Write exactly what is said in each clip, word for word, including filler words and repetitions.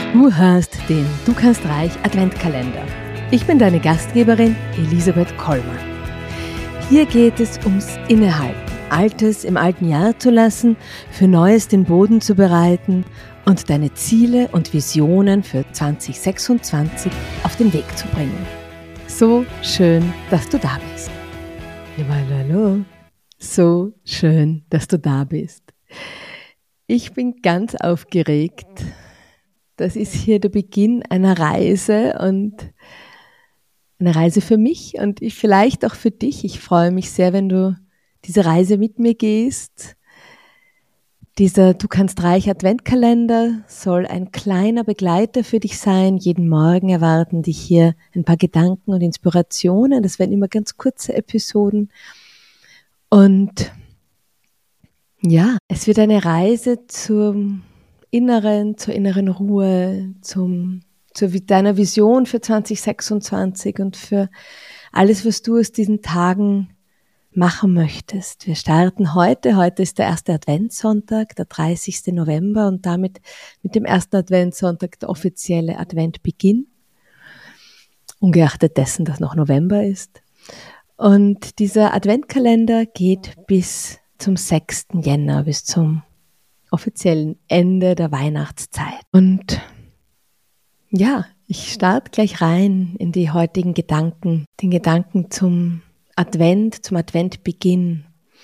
Du hörst den Du kannst reich Adventkalender. Ich bin deine Gastgeberin Elisabeth Kollmann. Hier geht es ums Innehalten, Altes im alten Jahr zu lassen, für Neues den Boden zu bereiten und deine Ziele und Visionen für zwanzig sechsundzwanzig auf den Weg zu bringen. So schön, dass du da bist. Hallo, so schön, dass du da bist. Ich bin ganz aufgeregt. Das ist hier der Beginn einer Reise und eine Reise für mich und ich vielleicht auch für dich. Ich freue mich sehr, wenn du diese Reise mit mir gehst. Dieser Du kannst reich Adventkalender soll ein kleiner Begleiter für dich sein. Jeden Morgen erwarten dich hier ein paar Gedanken und Inspirationen. Das werden immer ganz kurze Episoden. Und ja, es wird eine Reise zum Inneren, zur inneren Ruhe, zum, zu deiner Vision für zwanzig sechsundzwanzig und für alles, was du aus diesen Tagen machen möchtest. Wir starten heute. Heute ist der erste Adventssonntag, der dreißigsten November und damit mit dem ersten Adventssonntag der offizielle Adventbeginn, ungeachtet dessen, dass noch November ist. Und dieser Adventkalender geht bis zum sechsten Jänner, bis zum offiziellen Ende der Weihnachtszeit. Und ja, ich starte gleich rein in die heutigen Gedanken, den Gedanken zum Advent, zum Adventbeginn.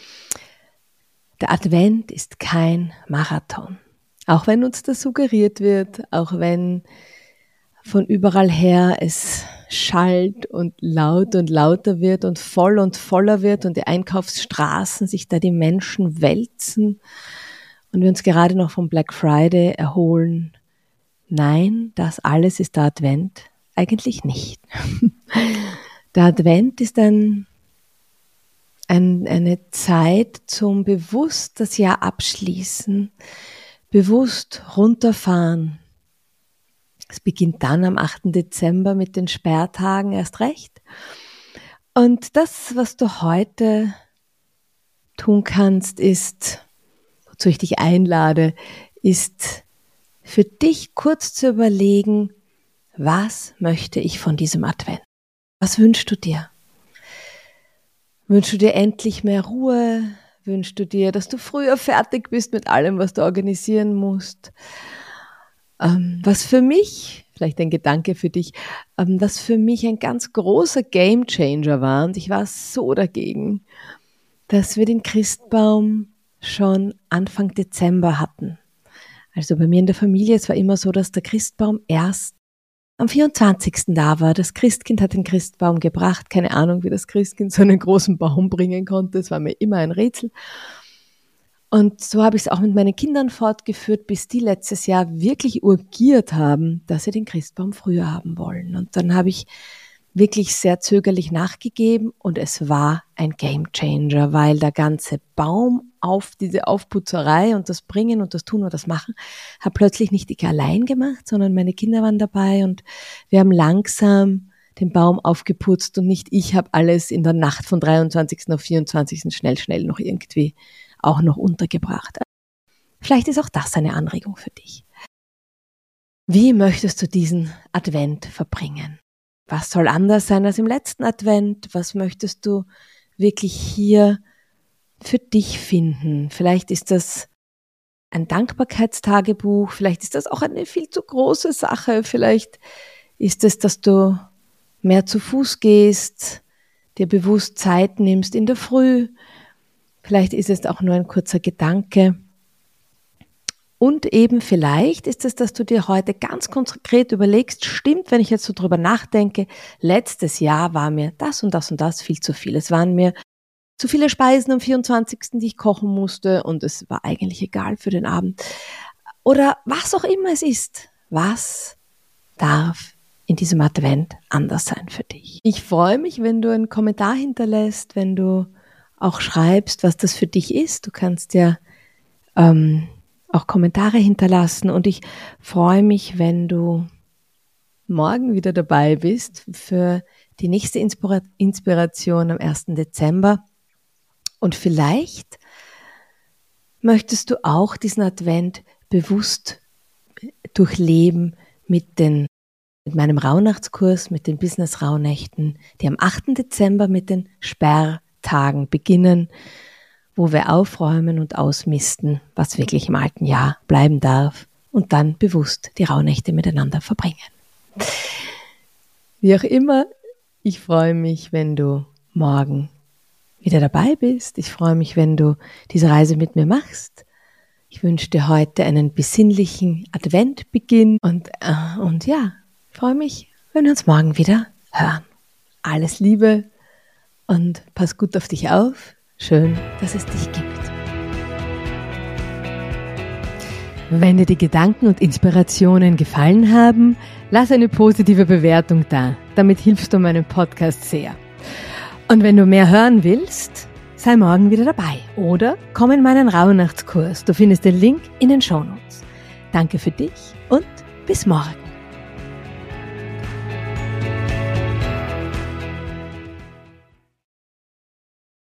Der Advent ist kein Marathon. Auch wenn uns das suggeriert wird, auch wenn von überall her es schallt und laut und lauter wird und voll und voller wird und die Einkaufsstraßen sich da die Menschen wälzen und wir uns gerade noch vom Black Friday erholen. Nein, das alles ist der Advent eigentlich nicht. Der Advent ist ein, ein, eine Zeit zum bewusst das Jahr abschließen, bewusst runterfahren. Es beginnt dann am achten Dezember mit den Sperrtagen erst recht. Und das, was du heute tun kannst, ist, wozu ich dich einlade, ist für dich kurz zu überlegen, was möchte ich von diesem Advent? Was wünschst du dir? Wünschst du dir endlich mehr Ruhe? Wünschst du dir, dass du früher fertig bist mit allem, was du organisieren musst? Ähm, was für mich, vielleicht ein Gedanke für dich, ähm, was für mich ein ganz großer Gamechanger war, und ich war so dagegen, dass wir den Christbaum schon Anfang Dezember hatten. Also bei mir in der Familie, es war immer so, dass der Christbaum erst am vierundzwanzigsten da war. Das Christkind hat den Christbaum gebracht. Keine Ahnung, wie das Christkind so einen großen Baum bringen konnte. Es war mir immer ein Rätsel. Und so habe ich es auch mit meinen Kindern fortgeführt, bis die letztes Jahr wirklich urgiert haben, dass sie den Christbaum früher haben wollen. Und dann habe ich wirklich sehr zögerlich nachgegeben und es war ein Gamechanger, weil der ganze Baum auf diese Aufputzerei und das Bringen und das Tun und das Machen habe plötzlich nicht ich allein gemacht, sondern meine Kinder waren dabei und wir haben langsam den Baum aufgeputzt und nicht ich habe alles in der Nacht von dreiundzwanzigsten auf vierundzwanzigsten schnell, schnell noch irgendwie auch noch untergebracht. Vielleicht ist auch das eine Anregung für dich. Wie möchtest du diesen Advent verbringen? Was soll anders sein als im letzten Advent? Was möchtest du wirklich hier für dich finden? Vielleicht ist das ein Dankbarkeitstagebuch, vielleicht ist das auch eine viel zu große Sache, vielleicht ist es, dass du mehr zu Fuß gehst, dir bewusst Zeit nimmst in der Früh, vielleicht ist es auch nur ein kurzer Gedanke. Und eben vielleicht ist es, dass du dir heute ganz konkret überlegst, stimmt, wenn ich jetzt so drüber nachdenke, letztes Jahr war mir das und das und das viel zu viel. Es waren mir zu viele Speisen am vierundzwanzigsten, die ich kochen musste und es war eigentlich egal für den Abend. Oder was auch immer es ist, was darf in diesem Advent anders sein für dich? Ich freue mich, wenn du einen Kommentar hinterlässt, wenn du auch schreibst, was das für dich ist. Du kannst ja ähm, auch Kommentare hinterlassen und ich freue mich, wenn du morgen wieder dabei bist für die nächste Inspira- Inspiration am ersten Dezember und vielleicht möchtest du auch diesen Advent bewusst durchleben mit den mit meinem Rauhnachtskurs, mit den Business-Rauhnächten, die am achten Dezember mit den Sperrtagen beginnen, wo wir aufräumen und ausmisten, was wirklich im alten Jahr bleiben darf und dann bewusst die Rauhnächte miteinander verbringen. Wie auch immer, ich freue mich, wenn du morgen wieder dabei bist. Ich freue mich, wenn du diese Reise mit mir machst. Ich wünsche dir heute einen besinnlichen Adventbeginn und, äh, und ja, ich freue mich, wenn wir uns morgen wieder hören. Alles Liebe und pass gut auf dich auf. Schön, dass es dich gibt. Wenn dir die Gedanken und Inspirationen gefallen haben, lass eine positive Bewertung da. Damit hilfst du meinem Podcast sehr. Und wenn du mehr hören willst, sei morgen wieder dabei oder komm in meinen Rauhnachtskurs. Du findest den Link in den Shownotes. Danke für dich und bis morgen.